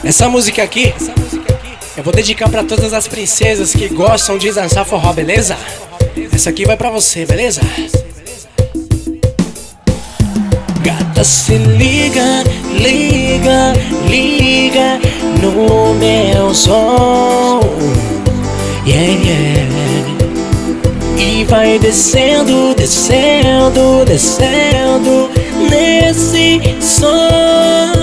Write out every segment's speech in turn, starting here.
Essa música aqui eu vou dedicar pra todas as princesas que gostam de dançar forró, beleza? Essa aqui vai pra você, beleza? Gata, se liga, liga, liga no meu som, yeah, yeah. E vai descendo, descendo, descendo nesse som.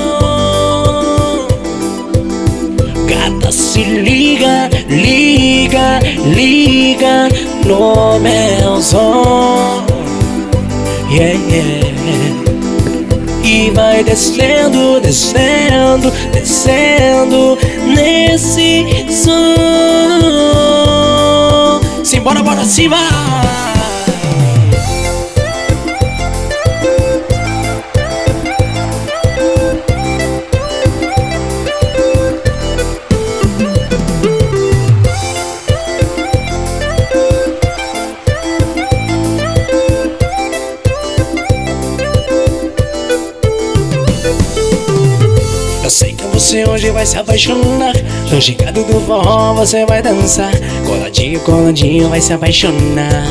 Gata, se liga, liga, liga no meu som, yeah, yeah. E vai descendo, descendo, descendo nesse som. Simbora, bora, cima! Eu sei que você hoje vai se apaixonar. No gingado do forró você vai dançar. Coladinho, coladinho vai se apaixonar.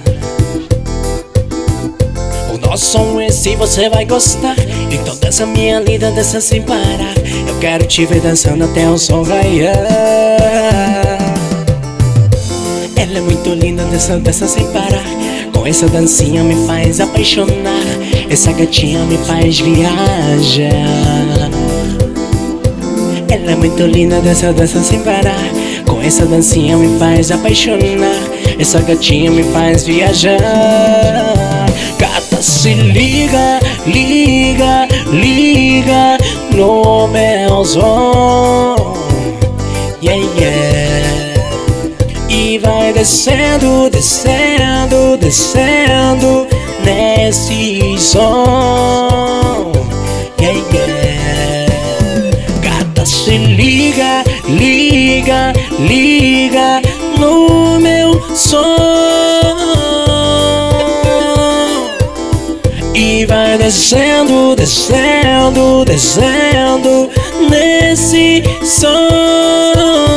O nosso som esse você vai gostar. Então dança minha linda, dança sem parar. Eu quero te ver dançando até o sol raiar. Ela é muito linda, dança, dança sem parar. Com essa dancinha me faz apaixonar. Essa gatinha me faz viajar. Ela é muito linda, dança, dança sem parar. Com essa dancinha me faz apaixonar. Essa gatinha me faz viajar. Gata, se liga, liga, liga no meu som, yeah, yeah. E vai descendo, descendo, descendo nesse som, yeah, yeah. Se liga, liga, liga no meu som. E vai descendo, descendo, descendo nesse som.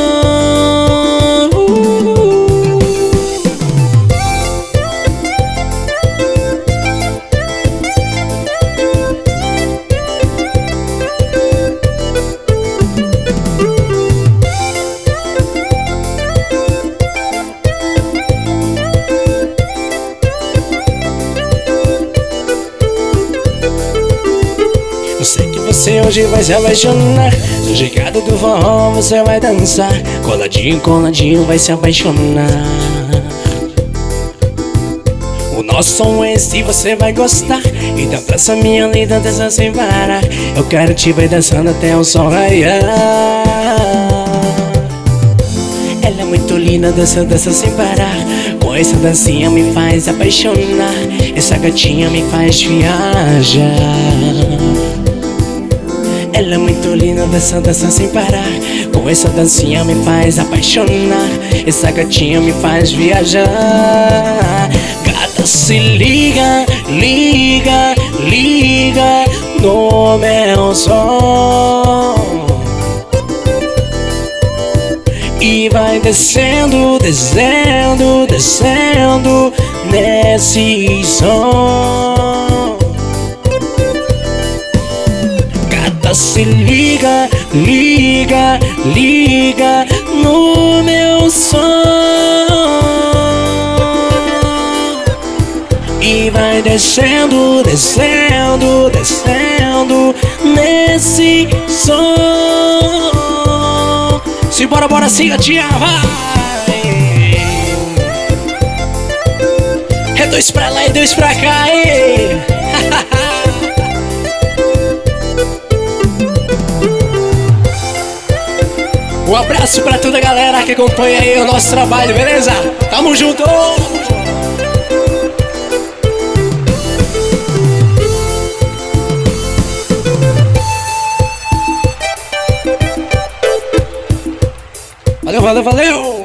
Eu sei que você hoje vai se apaixonar. No gingado do forró você vai dançar. Coladinho, coladinho vai se apaixonar. O nosso som esse você vai gostar. Então dança minha linda, dança sem parar. Eu quero te ver dançando até o sol raiar. Ela é muito linda, dança, dança sem parar. Com essa dancinha me faz apaixonar. Essa gatinha me faz viajar. Ela é muito linda, dança, dança sem parar. Com essa dancinha me faz apaixonar. Essa gatinha me faz viajar. Gata, se liga, liga, liga no meu som. E vai descendo, descendo, descendo nesse som. Gata, se liga, liga, liga no meu som. E vai descendo, descendo, descendo nesse som. Simbora, bora sim, gatinha, vai! É dois pra lá e dois pra cá, hein? Um abraço pra toda a galera que acompanha aí o nosso trabalho, beleza? Tamo junto! Valeu, valeu, valeu!